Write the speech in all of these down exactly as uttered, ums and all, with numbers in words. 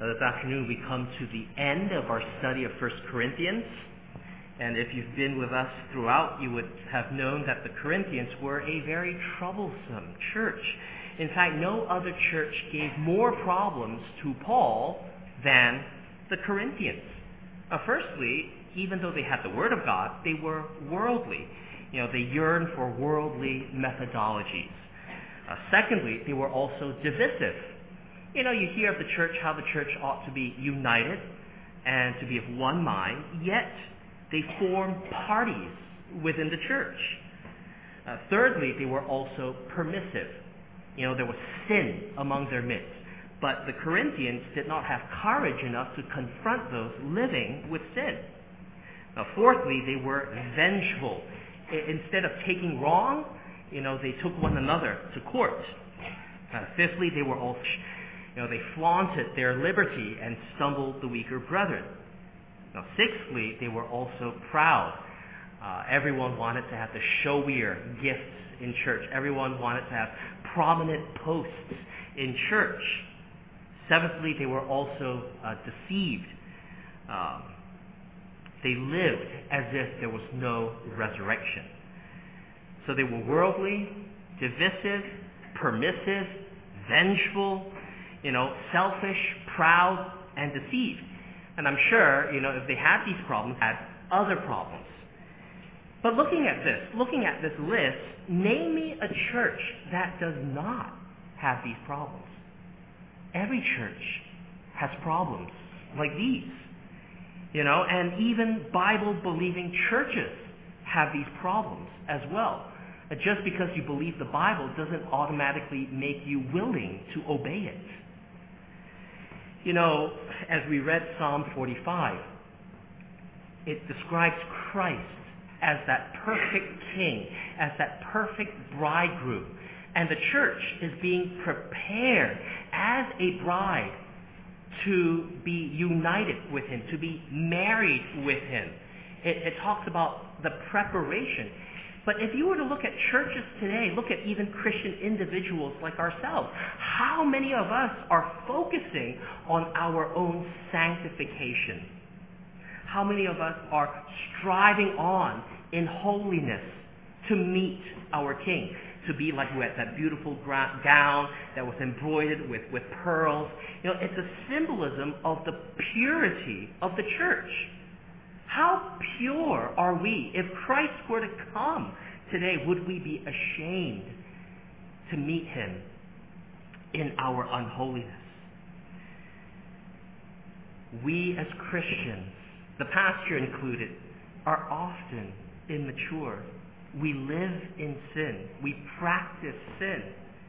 Uh, this afternoon we come to the end of our study of First Corinthians. And if you've been with us throughout, you would have known that the Corinthians were a very troublesome church. In fact, no other church gave more problems to Paul than the Corinthians. Uh, firstly, even though they had the Word of God, they were worldly. You know, they yearned for worldly methodologies. Uh, secondly, they were also divisive. You know, you hear of the church, how the church ought to be united and to be of one mind, yet they form parties within the church. Uh, thirdly, they were also permissive. You know, there was sin among their midst. But the Corinthians did not have courage enough to confront those living with sin. Now, fourthly, they were vengeful. I- instead of taking wrong, you know, they took one another to court. Uh, fifthly, they were all, you know, they flaunted their liberty and stumbled the weaker brethren. Now, sixthly, they were also proud. Uh, everyone wanted to have the showier gifts in church. Everyone wanted to have prominent posts in church. Seventhly, they were also uh, deceived. Um, they lived as if there was no resurrection. So they were worldly, divisive, permissive, vengeful, you know, selfish, proud, and deceived. And I'm sure, you know, if they had these problems, had other problems. But looking at this, looking at this list, name me a church that does not have these problems. Every church has problems like these. You know, and even Bible-believing churches have these problems as well. Just because you believe the Bible doesn't automatically make you willing to obey it. You know, as we read Psalm forty-five, it describes Christ as that perfect king, as that perfect bridegroom. And the church is being prepared as a bride to be united with him, to be married with him. It, it talks about the preparation. But if you were to look at churches today, look at even Christian individuals like ourselves, how many of us are focusing on our own sanctification? How many of us are striving on in holiness to meet our King? To be like we had that beautiful gown that was embroidered with, with pearls. You know, it's a symbolism of the purity of the church. How pure are we? If Christ were to come today, would we be ashamed to meet him in our unholiness? We as Christians, the pastor included, are often immature. We live in sin. We practice sin.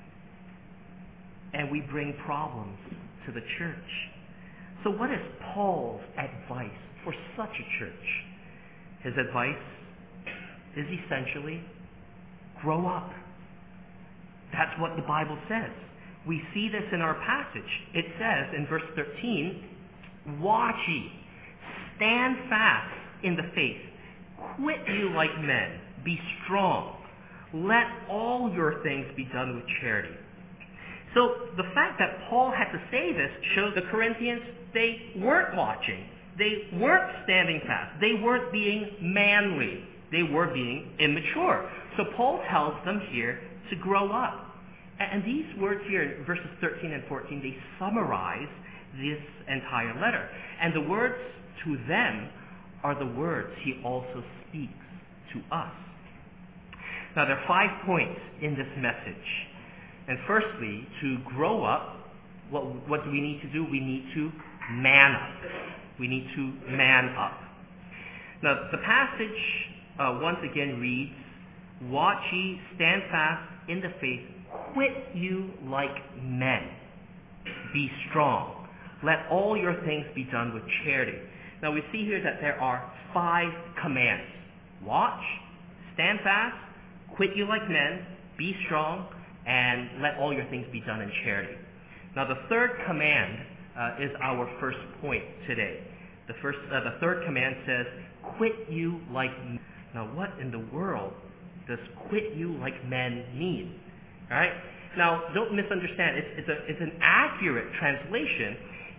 And we bring problems to the church. So what is Paul's advice for such a church? His advice is essentially, grow up. That's what the Bible says. We see this in our passage. It says in verse thirteen, watch ye, stand fast in the faith, quit you like men, be strong. Let all your things be done with charity. So the fact that Paul had to say this shows the Corinthians, they weren't watching. They weren't standing fast. They weren't being manly. They were being immature. So Paul tells them here to grow up. And these words here in verses thirteen and fourteen, they summarize this entire letter. And the words to them are the words he also speaks to us. Now, there are five points in this message. And firstly, to grow up, what, what do we need to do? We need to man up. We need to man up. Now, the passage uh, once again reads, watch ye, stand fast in the faith, quit you like men. Be strong. Let all your things be done with charity. Now, we see here that there are five commands. Watch, stand fast, quit you like men, be strong, and let all your things be done in charity. Now, the third command uh, is our first point today. The first, uh, the third command says, quit you like men. Now, what in the world does quit you like men mean? All right? Now, don't misunderstand. It's, it's, a, it's an accurate translation.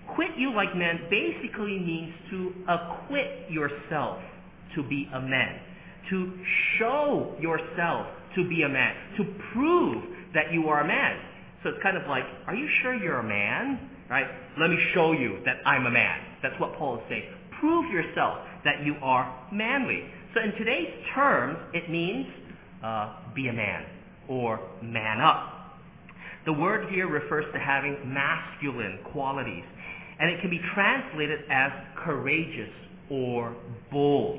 Quit you like men basically means to acquit yourself to be a man, to show yourself to be a man, to prove that you are a man. So it's kind of like, are you sure you're a man? Right? Let me show you that I'm a man. That's what Paul is saying. Prove yourself that you are manly. So in today's terms, it means uh, be a man or man up. The word here refers to having masculine qualities, and it can be translated as courageous or bold.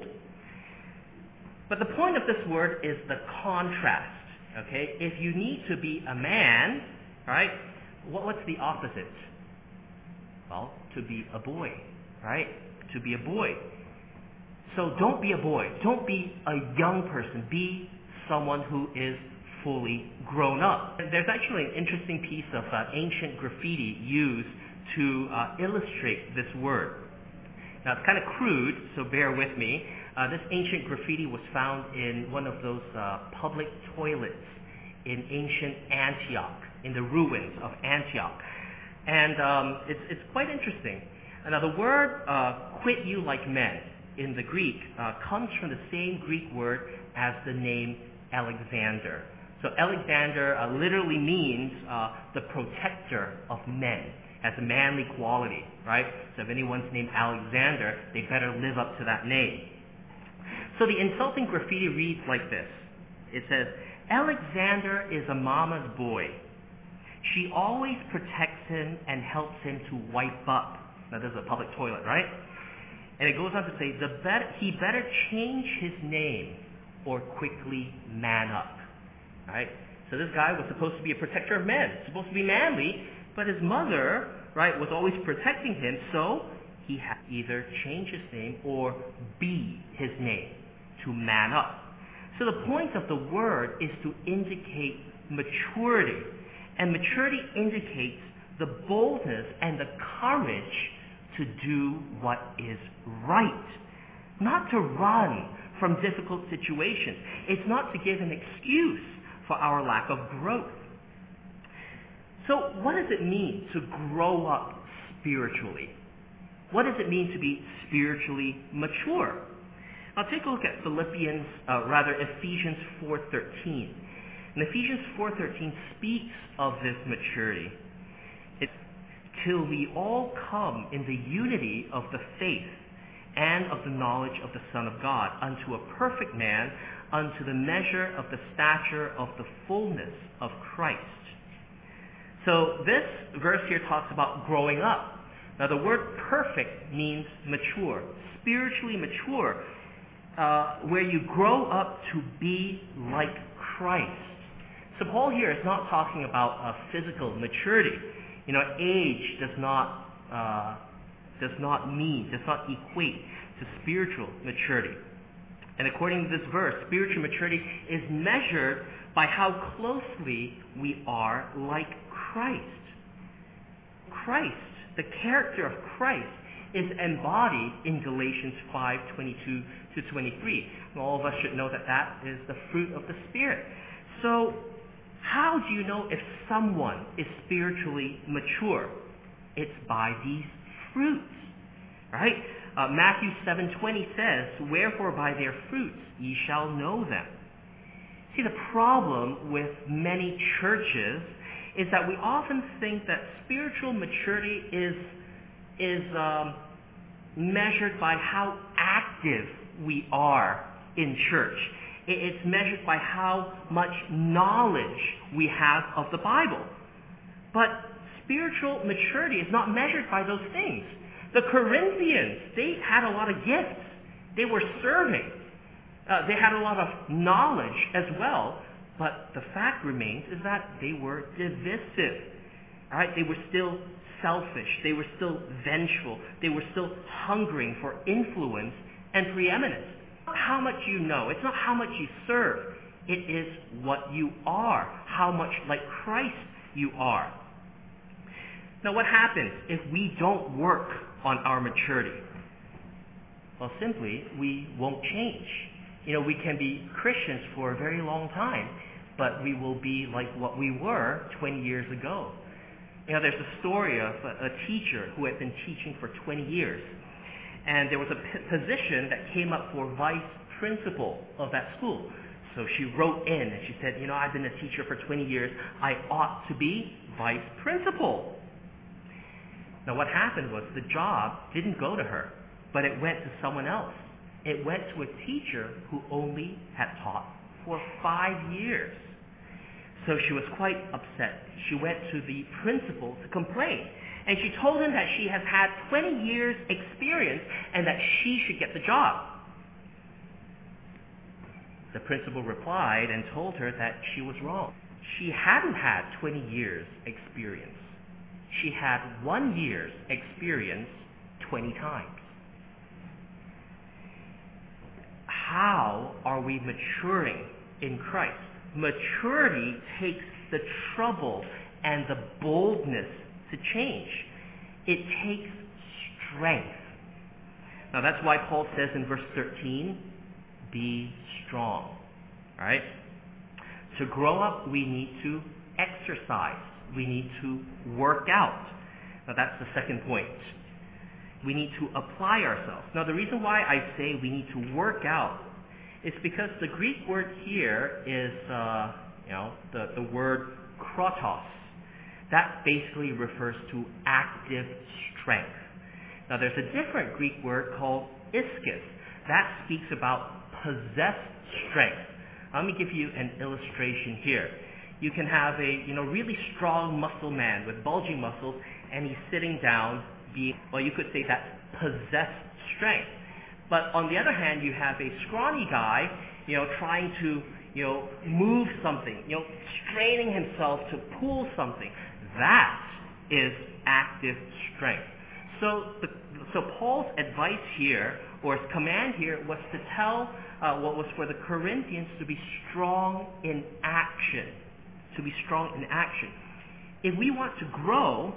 But the point of this word is the contrast. Okay? If you need to be a man, right, what, what's the opposite? Well, to be a boy, right? To be a boy. So don't be a boy. Don't be a young person. Be someone who is fully grown up. And there's actually an interesting piece of uh, ancient graffiti used to uh, illustrate this word. Now, it's kind of crude, so bear with me. Uh, this ancient graffiti was found in one of those uh, public toilets in ancient Antioch, in the ruins of Antioch. And um, it's, it's quite interesting. Now, the word uh, quit you like men in the Greek uh, comes from the same Greek word as the name Alexander. So Alexander uh, literally means uh, the protector of men, has a manly quality, right? So if anyone's named Alexander, they better live up to that name. So the insulting graffiti reads like this. It says, Alexander is a mama's boy. She always protects him and helps him to wipe up. Now, this is a public toilet, right? And it goes on to say, the better, he better change his name or quickly man up. Right? So this guy was supposed to be a protector of men, supposed to be manly, but his mother, right, was always protecting him, so he had to either change his name or be his name to man up. So the point of the word is to indicate maturity. And maturity indicates the boldness and the courage to do what is right. Not to run from difficult situations. It's not to give an excuse for our lack of growth. So what does it mean to grow up spiritually? What does it mean to be spiritually mature? Now take a look at Philippians, uh, rather Ephesians four thirteen. And Ephesians four thirteen speaks of this maturity. It's till we all come in the unity of the faith and of the knowledge of the Son of God, unto a perfect man, unto the measure of the stature of the fullness of Christ. So this verse here talks about growing up. Now the word perfect means mature, spiritually mature, uh, where you grow up to be like Christ. So Paul here is not talking about uh, physical maturity. You know, age does not uh, does not mean, does not equate to spiritual maturity. And according to this verse, spiritual maturity is measured by how closely we are like Christ. Christ, the character of Christ, is embodied in Galatians five twenty-two to twenty-three. And all of us should know that that is the fruit of the Spirit. So, how do you know if someone is spiritually mature? It's by these fruits, right? Uh, Matthew seven twenty says, wherefore by their fruits ye shall know them. See, the problem with many churches is that we often think that spiritual maturity is, is um, measured by how active we are in church. It's measured by how much knowledge we have of the Bible. But spiritual maturity is not measured by those things. The Corinthians, they had a lot of gifts. They were serving. Uh, they had a lot of knowledge as well. But the fact remains is that they were divisive. All right? They were still selfish. They were still vengeful. They were still hungering for influence and preeminence. How much you know. It's not how much you serve. It is what you are. How much like Christ you are. Now what happens if we don't work on our maturity? Well, simply, we won't change. You know, we can be Christians for a very long time, but we will be like what we were twenty years ago. You know, there's a story of a, a teacher who had been teaching for twenty years. And there was a p- position that came up for vice principal of that school. So she wrote in and she said, you know, I've been a teacher for twenty years. I ought to be vice principal. Now what happened was the job didn't go to her, but it went to someone else. It went to a teacher who only had taught for five years. So she was quite upset. She went to the principal to complain. And she told him that she has had twenty years experience and that she should get the job. The principal replied and told her that she was wrong. She hadn't had twenty years experience. She had one year's experience twenty times. How are we maturing in Christ? Maturity takes the trouble and the boldness to change. It takes strength. Now that's why Paul says in verse thirteen, be strong. Right? To grow up, we need to exercise. We need to work out. Now that's the second point. We need to apply ourselves. Now the reason why I say we need to work out is because the Greek word here is, uh, you know, the, the word krotos. That basically refers to active strength. Now there's a different Greek word called ischus. That speaks about possessed strength. Let me give you an illustration here. You can have a, you know, really strong muscle man with bulging muscles, and he's sitting down being, well, you could say that's possessed strength. But on the other hand, you have a scrawny guy, you know, trying to, you know, move something, you know, straining himself to pull something. That is active strength. So, the, so Paul's advice here, or his command here, was to tell uh, what was for the Corinthians to be strong in action. To be strong in action. If we want to grow,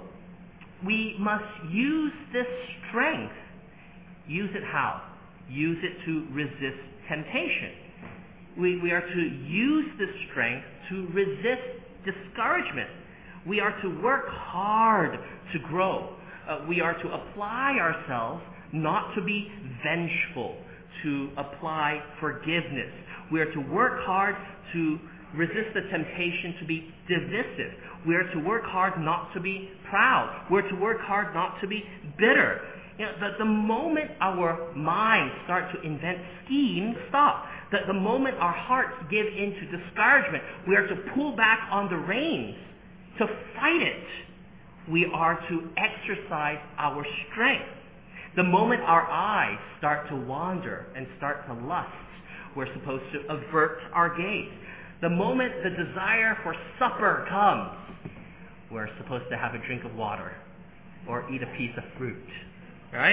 we must use this strength. Use it how? Use it to resist temptation. We, we are to use this strength to resist discouragement. We are to work hard to grow. Uh, we are to apply ourselves not to be vengeful, to apply forgiveness. We are to work hard to resist the temptation to be divisive. We are to work hard not to be proud. We're to work hard not to be bitter. You know, the, the moment our minds start to invent schemes, stop. The, the moment our hearts give in to discouragement, we are to pull back on the reins, to fight it. We are to exercise our strength. The moment our eyes start to wander and start to lust, we're supposed to avert our gaze. The moment the desire for supper comes, we're supposed to have a drink of water or eat a piece of fruit. Right?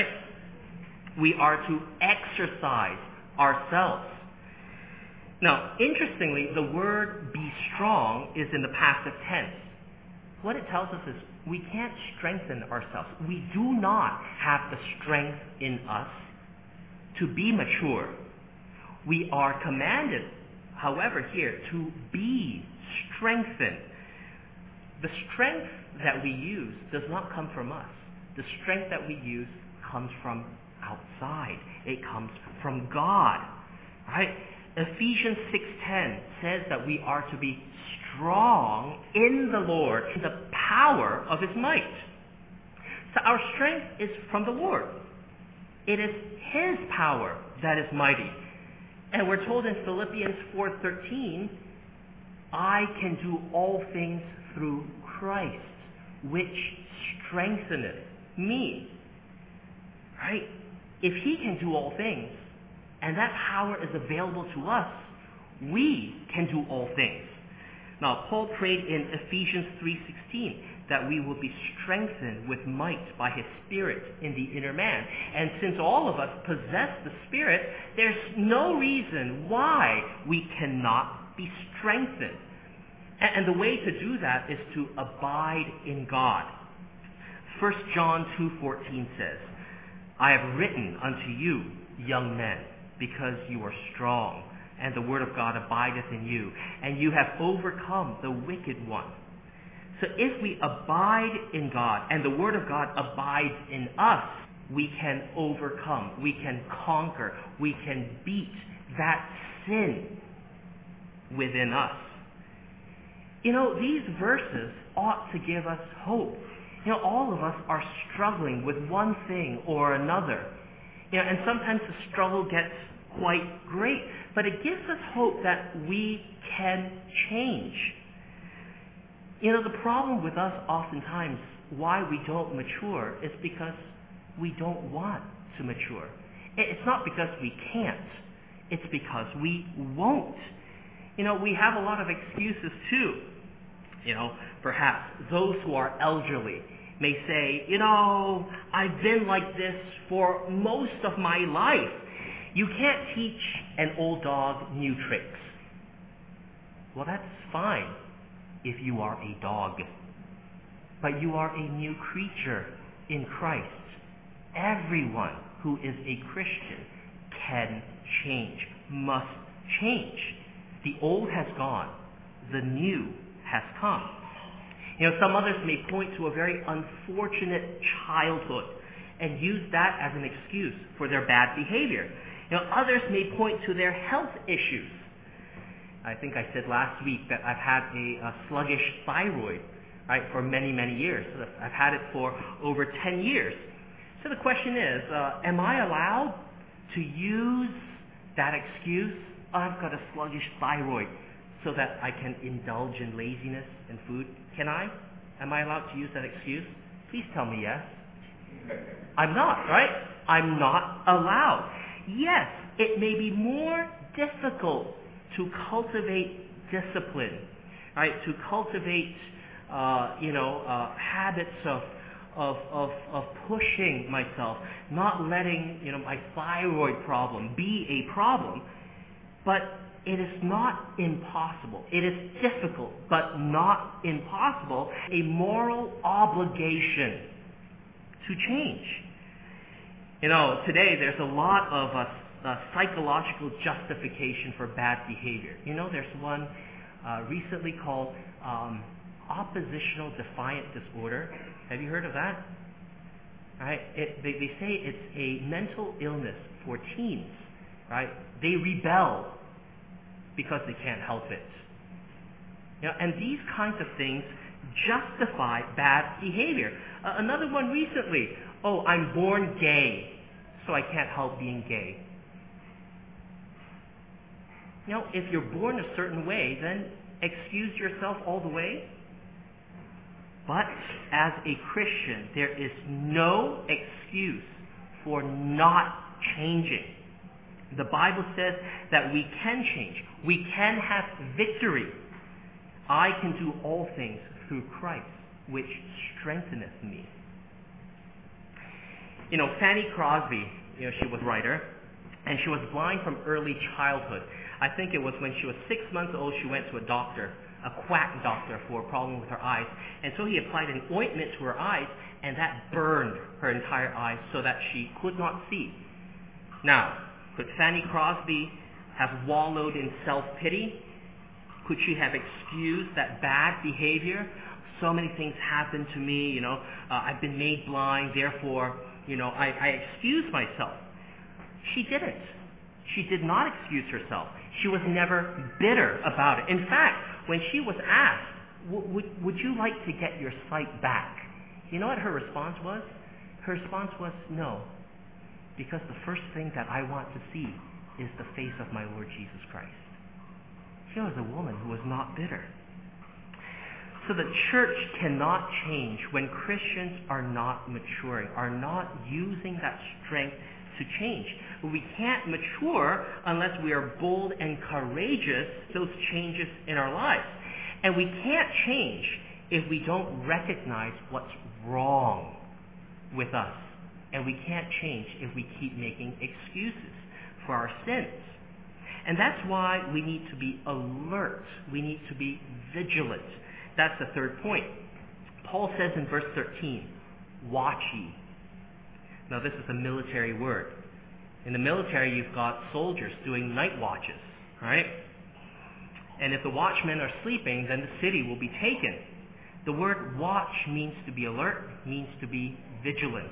We are to exercise ourselves. Now, interestingly, the word be strong is in the passive tense. What it tells us is we can't strengthen ourselves. We do not have the strength in us to be mature. We are commanded, however, here to be strengthened. The strength that we use does not come from us. The strength that we use comes from outside. It comes from God. Right? Ephesians six ten says that we are to be strong in the Lord, in the power of His might. So our strength is from the Lord. It is His power that is mighty. And we're told in Philippians four thirteen, I can do all things through Christ, which strengtheneth me. Right? If He can do all things, and that power is available to us, we can do all things. Now, Paul prayed in Ephesians three sixteen that we will be strengthened with might by His Spirit in the inner man. And since all of us possess the Spirit, there's no reason why we cannot be strengthened. And, and the way to do that is to abide in God. First John two fourteen says, I have written unto you, young men, because you are strong, and the word of God abideth in you, and you have overcome the wicked one. So if we abide in God and the Word of God abides in us, we can overcome, we can conquer, we can beat that sin within us. You know, these verses ought to give us hope. You know, all of us are struggling with one thing or another. You know, and sometimes the struggle gets quite great, but it gives us hope that we can change. You know, the problem with us oftentimes, why we don't mature, is because we don't want to mature. It's not because we can't. It's because we won't. You know, we have a lot of excuses too. You know, perhaps those who are elderly may say, you know, I've been like this for most of my life. You can't teach an old dog new tricks. Well, that's fine if you are a dog. But you are a new creature in Christ. Everyone who is a Christian can change, must change. The old has gone. The new has come. You know, some others may point to a very unfortunate childhood and use that as an excuse for their bad behavior. You know, others may point to their health issues. I think I said last week that I've had a, a sluggish thyroid, right, for many, many years. I've had it for over ten years. So the question is, uh, am I allowed to use that excuse, I've got a sluggish thyroid, so that I can indulge in laziness and food? Can I? Am I allowed to use that excuse? Please tell me yes. I'm not, right? I'm not allowed. Yes, it may be more difficult to cultivate discipline, right? To cultivate, uh, you know, uh, habits of, of of of pushing myself, not letting, you know, my thyroid problem be a problem. But it is not impossible. It is difficult, but not impossible. A moral obligation to change. You know, today there's a lot of uh, uh, psychological justification for bad behavior. You know, there's one uh, recently called um, oppositional defiant disorder. Have you heard of that? Right? It, they, they say it's a mental illness for teens. Right? They rebel because they can't help it. You know, and these kinds of things justify bad behavior. Uh, another one recently, oh, I'm born gay, so I can't help being gay. You know, if you're born a certain way, then excuse yourself all the way. But as a Christian, there is no excuse for not changing. The Bible says that we can change. We can have victory. I can do all things through Christ, which strengtheneth me. You know, Fanny Crosby, you know, she was a writer, and she was blind from early childhood. I think it was when she was six months old, she went to a doctor, a quack doctor, for a problem with her eyes. And so he applied an ointment to her eyes, and that burned her entire eyes so that she could not see. Now, could Fanny Crosby have wallowed in self-pity? Could she have excused that bad behavior? So many things happened to me, you know, uh, I've been made blind, therefore, you know, I, I excuse myself. She didn't. She did not excuse herself. She was never bitter about it. In fact, when she was asked, would, would you like to get your sight back? You know what her response was? Her response was, no. Because the first thing that I want to see is the face of my Lord Jesus Christ. She was a woman who was not bitter. So the church cannot change when Christians are not maturing, are not using that strength to change. We can't mature unless we are bold and courageous those changes in our lives. And we can't change if we don't recognize what's wrong with us. And we can't change if we keep making excuses for our sins. And that's why we need to be alert. We need to be vigilant. That's the third point. Paul says in verse thirteen, watch ye. Now this is a military word. In the military, you've got soldiers doing night watches, right? And if the watchmen are sleeping, then the city will be taken. The word watch means to be alert, means to be vigilant.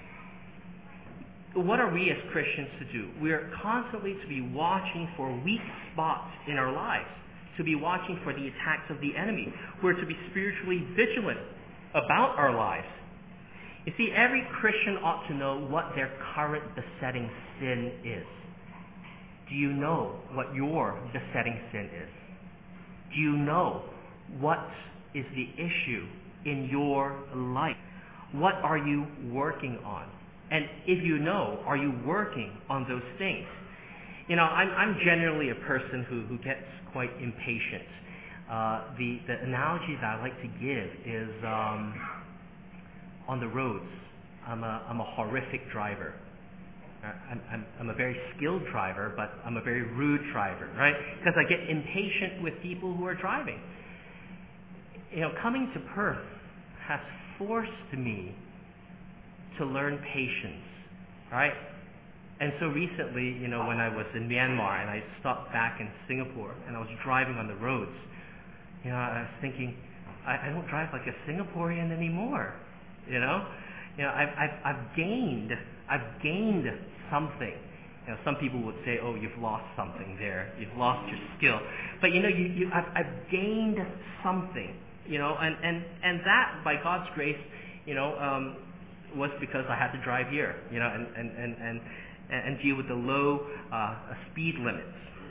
What are we as Christians to do? We are constantly to be watching for weak spots in our lives, to be watching for the attacks of the enemy. We're to be spiritually vigilant about our lives. You see, every Christian ought to know what their current besetting sin is. Do you know what your besetting sin is? Do you know what is the issue in your life? What are you working on? And if you know, are you working on those things? You know, I'm, I'm generally a person who, who gets quite impatient. Uh, the, the analogy that I like to give is um, on the roads. I'm a, I'm a horrific driver. I'm, I'm, I'm a very skilled driver, but I'm a very rude driver, right? Because I get impatient with people who are driving. You know, coming to Perth has forced me to learn patience, right? And so recently, you know, when I was in Myanmar and I stopped back in Singapore and I was driving on the roads, you know, I was thinking, I, I don't drive like a Singaporean anymore, you know? You know, I've, I've, I've gained, I've gained something. You know, some people would say, oh, you've lost something there. You've lost your skill. But, you know, you, you, I've, I've gained something, you know, and, and, and that, by God's grace, you know, um, was because I had to drive here, you know, and, and, and, and, and deal with the low uh, speed limits.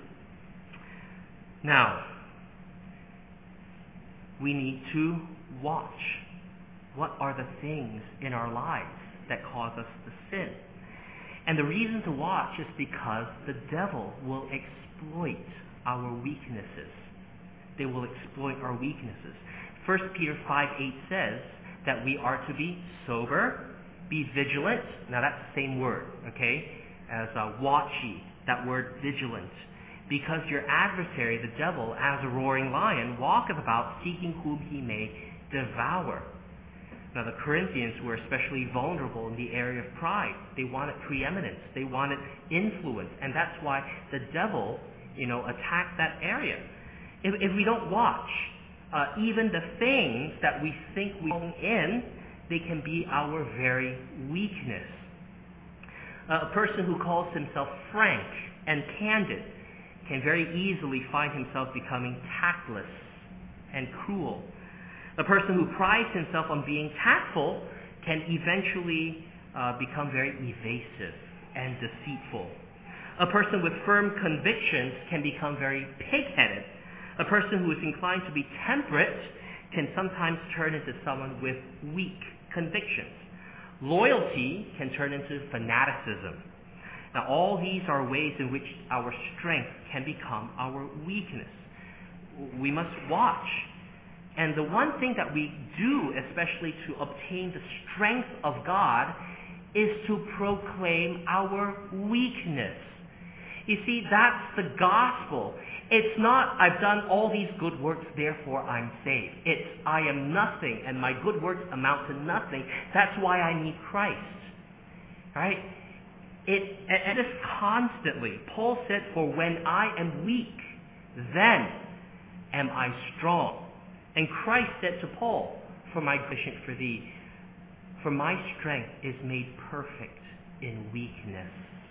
Now, we need to watch. What are the things in our lives that cause us to sin? And the reason to watch is because the devil will exploit our weaknesses. They will exploit our weaknesses. First Peter five eight says that we are to be sober, be vigilant. Now that's the same word, okay, as uh, watchy, that word vigilant. Because your adversary, the devil, as a roaring lion, walketh about seeking whom he may devour. Now the Corinthians were especially vulnerable in the area of pride. They wanted preeminence. They wanted influence. And that's why the devil, you know, attacked that area. If, if we don't watch, uh, even the things that we think we own in, they can be our very weakness. Uh, a person who calls himself frank and candid can very easily find himself becoming tactless and cruel. A person who prides himself on being tactful can eventually uh, become very evasive and deceitful. A person with firm convictions can become very pig-headed. A person who is inclined to be temperate can sometimes turn into someone with weak convictions. Loyalty can turn into fanaticism. Now, all these are ways in which our strength can become our weakness. We must watch. And the one thing that we do, especially to obtain the strength of God, is to proclaim our weakness. You see, that's the gospel. It's not, I've done all these good works, therefore I'm saved. It's, I am nothing, and my good works amount to nothing. That's why I need Christ. Right? It, and it's constantly. Paul said, for when I am weak, then am I strong. And Christ said to Paul, for my patience for thee, for my strength is made perfect in weakness.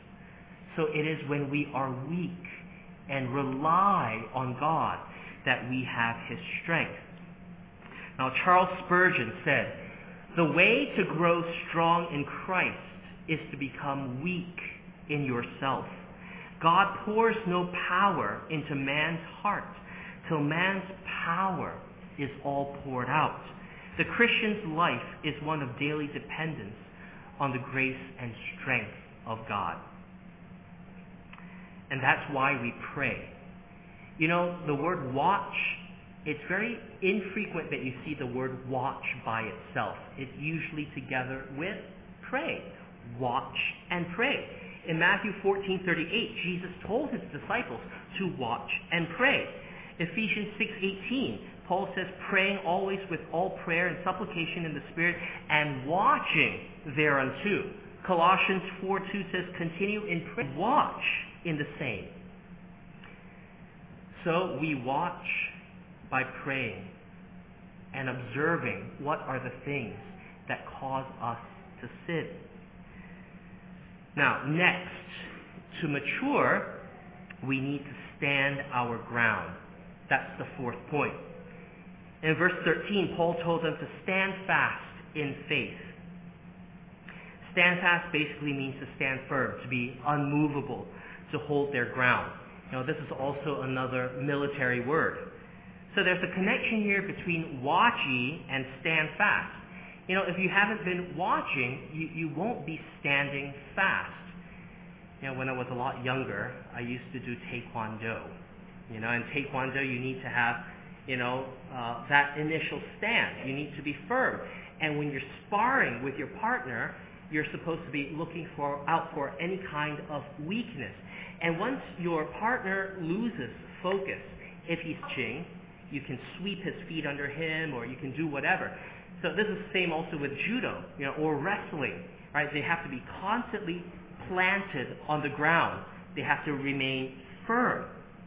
So it is when we are weak and rely on God that we have his strength. Now, Charles Spurgeon said, the way to grow strong in Christ is to become weak in yourself. God pours no power into man's heart till man's power is all poured out. The Christian's life is one of daily dependence on the grace and strength of God. And that's why we pray. You know, the word watch, it's very infrequent that you see the word watch by itself. It's usually together with pray. Watch and pray. In Matthew fourteen thirty-eight, Jesus told his disciples to watch and pray. Ephesians six eighteen, Paul says, praying always with all prayer and supplication in the Spirit and watching thereunto. Colossians four two says, continue in prayer, watch in the same. So we watch by praying and observing what are the things that cause us to sin. Now, next, to mature, we need to stand our ground. That's the fourth point. In verse thirteen, Paul told them to stand fast in faith. Stand fast basically means to stand firm, to be unmovable, to hold their ground. Now, this is also another military word. So there's a connection here between watch ye and stand fast. You know, if you haven't been watching, you, you won't be standing fast. You know, when I was a lot younger, I used to do Taekwondo. You know, in Taekwondo, you need to have, you know, uh, that initial stand. You need to be firm. And when you're sparring with your partner, you're supposed to be looking for out for any kind of weakness. And once your partner loses focus, if he's ching, you can sweep his feet under him, or you can do whatever. So this is the same also with judo, you know, or wrestling, right? They have to be constantly planted on the ground. They have to remain firm.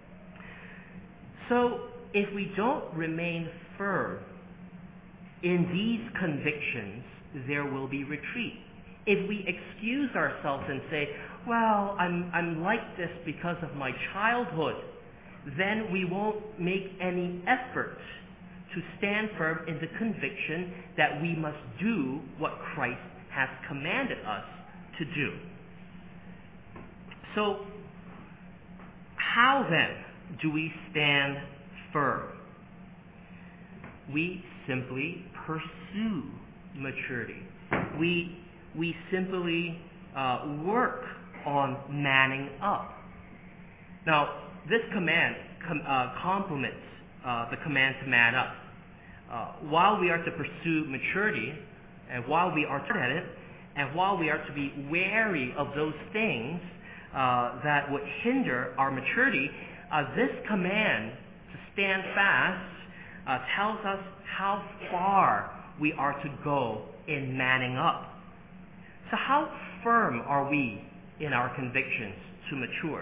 So if we don't remain firm in these convictions, there will be retreat. If we excuse ourselves and say, well, I'm, I'm like this because of my childhood, then we won't make any effort to stand firm in the conviction that we must do what Christ has commanded us to do. So, how then do we stand firm? We simply pursue maturity. We, we simply uh, work on manning up. Now, this command com- uh, complements uh, the command to man up. Uh, while we are to pursue maturity, and while we are at it, and while we are to be wary of those things uh, that would hinder our maturity, uh, this command to stand fast uh, tells us how far we are to go in manning up. So how firm are we in our convictions to mature?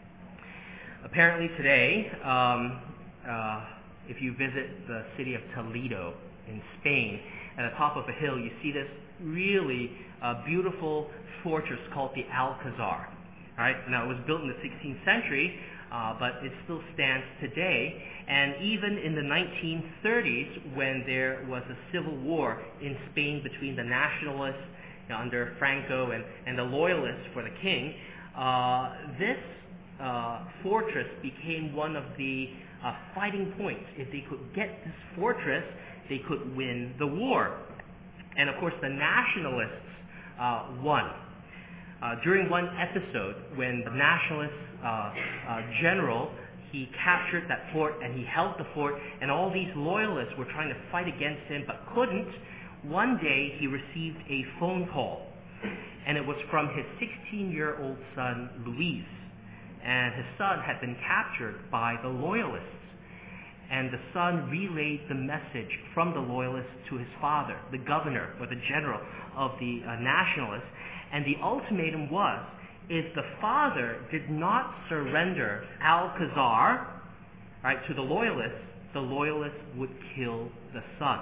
Apparently today, um, uh, if you visit the city of Toledo in Spain, at the top of a hill, you see this really uh, beautiful fortress called the Alcazar. Right? Now, it was built in the sixteenth century, uh, but it still stands today. And even in the nineteen thirties, when there was a civil war in Spain between the nationalists, you know, under Franco and, and the loyalists for the king, uh, this uh, fortress became one of the uh, fighting points. If they could get this fortress, they could win the war. And of course, the nationalists uh, won. Uh, during one episode, when the nationalist uh, uh, general, he captured that fort and he held the fort, and all these loyalists were trying to fight against him but couldn't. One day he received a phone call, and it was from his sixteen-year-old son, Luis. And his son had been captured by the loyalists. And the son relayed the message from the loyalists to his father, the governor or the general of the uh, nationalists. And the ultimatum was, if the father did not surrender Alcazar, right, to the loyalists, the loyalists would kill the son.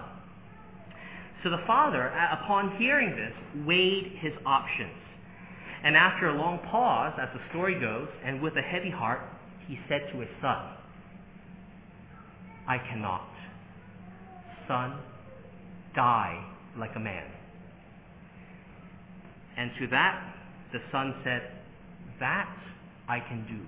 So the father, upon hearing this, weighed his options. And after a long pause, as the story goes, and with a heavy heart, he said to his son, I cannot. Son, die like a man. And to that, the son said, that I can do.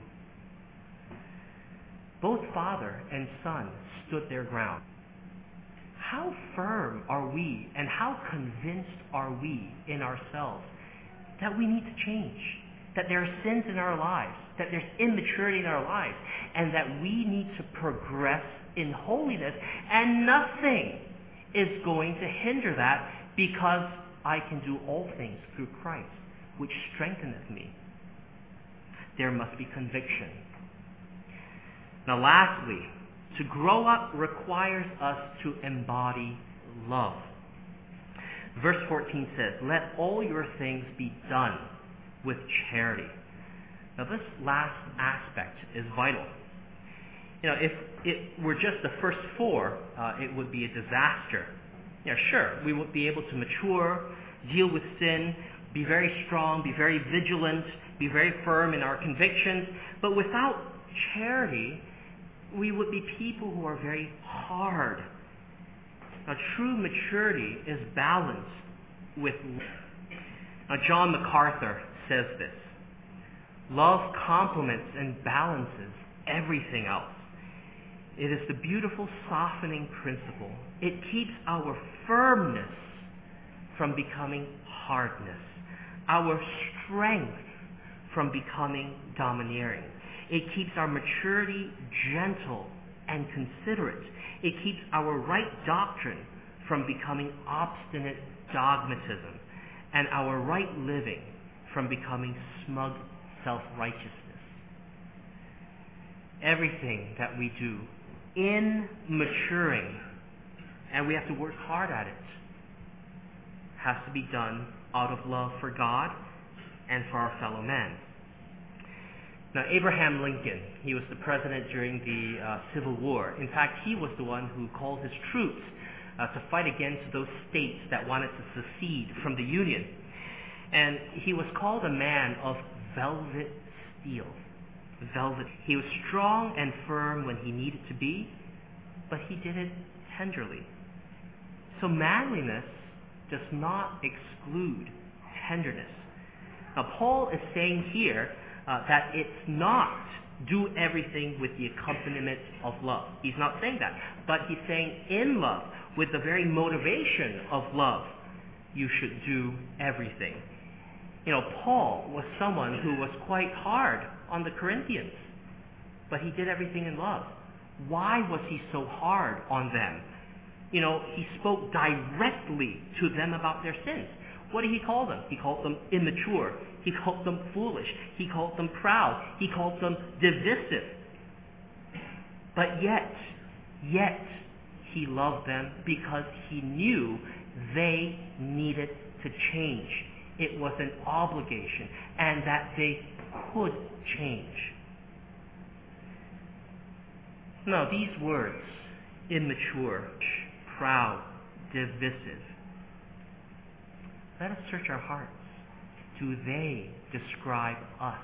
Both father and son stood their ground. How firm are we, and how convinced are we in ourselves that we need to change, that there are sins in our lives, that there's immaturity in our lives, and that we need to progress in holiness, and nothing is going to hinder that, because I can do all things through Christ, which strengtheneth me. There must be conviction. Now lastly, to grow up requires us to embody love. Verse fourteen says, let all your things be done with charity. Now this last aspect is vital. You know, if it were just the first four, uh, it would be a disaster. Yeah, sure, we would be able to mature, deal with sin, be very strong, be very vigilant, be very firm in our convictions. But without charity, we would be people who are very hard. Now, true maturity is balanced with love. Now, John MacArthur says this: love complements and balances everything else. It is the beautiful softening principle. It keeps our firmness from becoming hardness, our strength from becoming domineering. It keeps our maturity gentle and considerate. It keeps our right doctrine from becoming obstinate dogmatism, and our right living from becoming smug self-righteousness. Everything that we do in maturing, and we have to work hard at it, has to be done out of love for God and for our fellow man. Now, Abraham Lincoln, he was the president during the uh, Civil War. In fact, he was the one who called his troops uh, to fight against those states that wanted to secede from the Union. And he was called a man of velvet steel. Velvet. He was strong and firm when he needed to be, but he did it tenderly. So manliness does not exclude tenderness. Now, Paul is saying here uh, that it's not do everything with the accompaniment of love. He's not saying that, but he's saying in love, with the very motivation of love, you should do everything. You know, Paul was someone who was quite hard on the Corinthians, but he did everything in love. Why was he so hard on them? You know, he spoke directly to them about their sins. What did he call them? He called them immature. He called them foolish. He called them proud. He called them divisive. But yet, yet, he loved them because he knew they needed to change. It was an obligation, and that they could change. Now, these words, immature, proud, divisive, let us search our hearts. Do they describe us?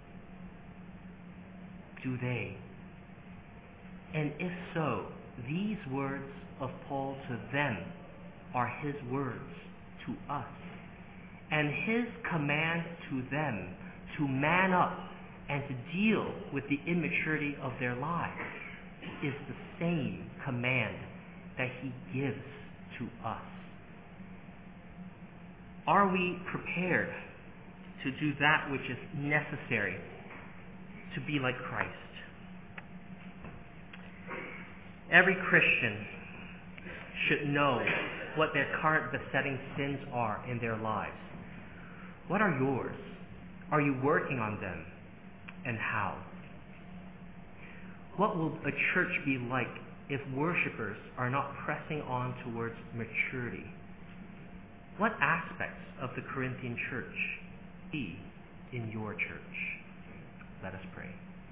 Do they? And if so, these words of Paul to them are his words to us. And his command to them to man up and to deal with the immaturity of their lives is the same command that he gives to us. Are we prepared to do that which is necessary to be like Christ? Every Christian should know what their current besetting sins are in their lives. What are yours? Are you working on them? And how? What will a church be like if worshipers are not pressing on towards maturity? What aspects of the Corinthian church be in your church? Let us pray.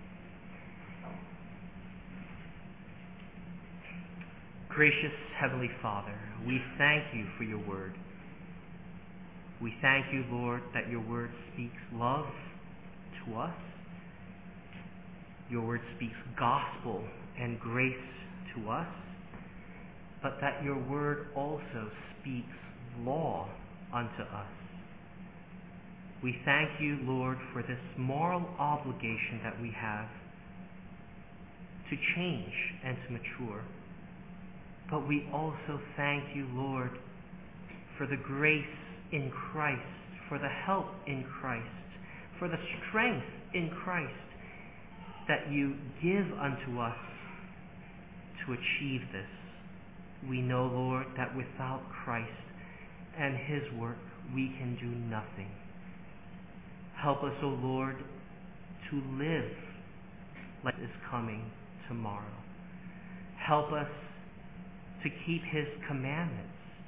Gracious Heavenly Father, we thank you for your word. We thank you, Lord, that your word speaks love to us. Your word speaks gospel and grace to us, but that your word also speaks law unto us. We thank you, Lord, for this moral obligation that we have to change and to mature. But we also thank you, Lord, for the grace in Christ, for the help in Christ, for the strength in Christ that you give unto us to achieve this. We know, Lord, that without Christ and his work, we can do nothing. Help us, O Lord, to live like is coming tomorrow. Help us to keep his commandments.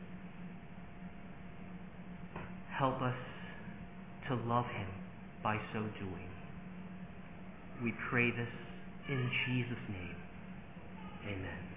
Help us to love him by so doing. We pray this in Jesus' name. Amen.